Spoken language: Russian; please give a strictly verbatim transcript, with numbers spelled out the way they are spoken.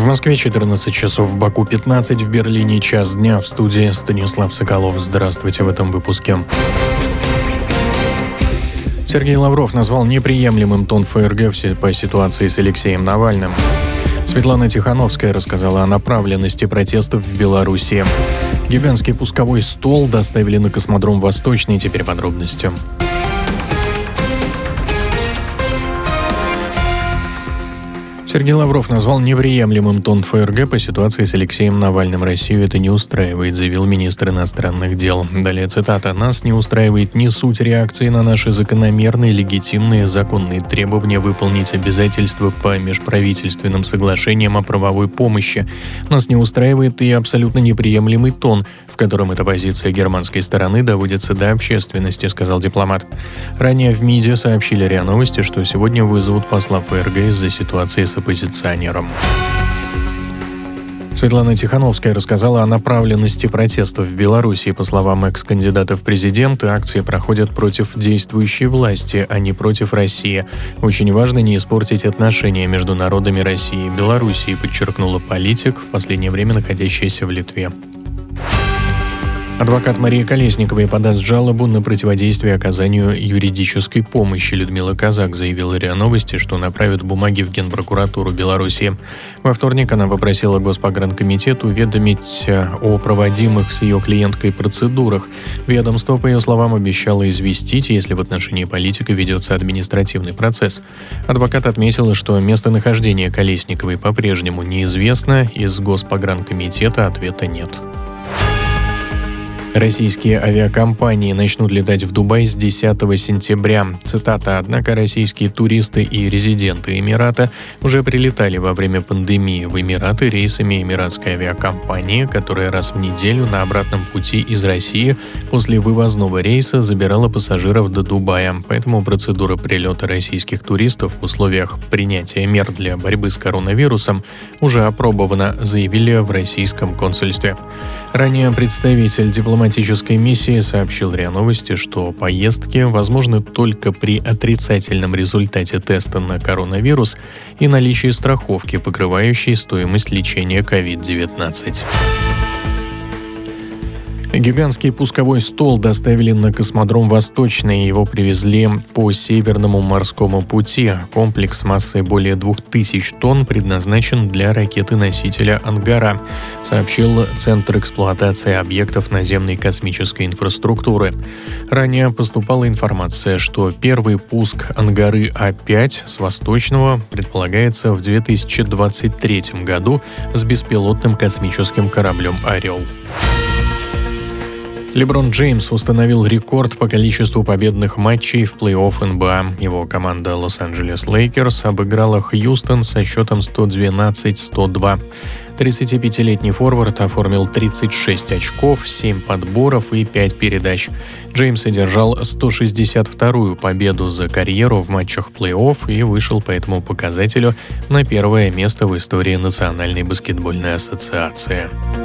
В Москве четырнадцать часов, в Баку пятнадцать, в Берлине час дня. В студии Станислав Соколов. Здравствуйте в этом выпуске. Сергей Лавров назвал неприемлемым тон ФРГ по ситуации с Алексеем Навальным. Светлана Тихановская рассказала о направленности протестов в Беларуси. Гигантский пусковой стол доставили на космодром «Восточный». Теперь подробности. Сергей Лавров назвал неприемлемым тон ФРГ по ситуации с Алексеем Навальным. Россию это не устраивает, заявил министр иностранных дел. Далее цитата. «Нас не устраивает ни суть реакции на наши закономерные, легитимные, законные требования выполнить обязательства по межправительственным соглашениям о правовой помощи. Нас не устраивает и абсолютно неприемлемый тон, в котором эта позиция германской стороны доводится до общественности», сказал дипломат. Ранее в МИДе сообщили РИА Новости, что сегодня вызовут посла ФРГ из-за ситуации с оппозиционером. Светлана Тихановская рассказала о направленности протестов в Беларуси. По словам экс-кандидата в президенты, акции проходят против действующей власти, а не против России. Очень важно не испортить отношения между народами России и Белоруссии, подчеркнула политик, в последнее время находящаяся в Литве. Адвокат Марии Колесниковой подаст жалобу на противодействие оказанию юридической помощи. Людмила Казак заявила РИА Новости, что направит бумаги в Генпрокуратуру Беларуси. Во вторник она попросила Госпогранкомитет уведомить о проводимых с ее клиенткой процедурах. Ведомство, по ее словам, обещало известить, если в отношении политика ведется административный процесс. Адвокат отметила, что местонахождение Колесниковой по-прежнему неизвестно, из Госпогранкомитета ответа нет. Российские авиакомпании начнут летать в Дубай с десятого сентября. Цитата. «Однако российские туристы и резиденты Эмирата уже прилетали во время пандемии в Эмираты рейсами эмиратской авиакомпании, которая раз в неделю на обратном пути из России после вывозного рейса забирала пассажиров до Дубая. Поэтому процедура прилета российских туристов в условиях принятия мер для борьбы с коронавирусом уже опробована», заявили в российском консульстве. Ранее представитель дипломатической миссии сообщил РИА Новости, что поездки возможны только при отрицательном результате теста на коронавирус и наличии страховки, покрывающей стоимость лечения ковид девятнадцать. Гигантский пусковой стол доставили на космодром «Восточный». Его привезли по Северному морскому пути. Комплекс массой более двух тысяч тонн предназначен для ракеты-носителя «Ангара», сообщил Центр эксплуатации объектов наземной космической инфраструктуры. Ранее поступала информация, что первый пуск «Ангары А пять» с Восточного предполагается в две тысячи двадцать третьем году с беспилотным космическим кораблем «Орел». Леброн Джеймс установил рекорд по количеству победных матчей в плей-офф эн бэ а. Его команда Лос-Анджелес Лейкерс обыграла Хьюстон со счетом сто двенадцать сто два. тридцатипятилетний форвард оформил тридцать шесть очков, семь подборов и пять передач. Джеймс одержал сто шестьдесят вторую победу за карьеру в матчах плей-офф и вышел по этому показателю на первое место в истории Национальной баскетбольной ассоциации.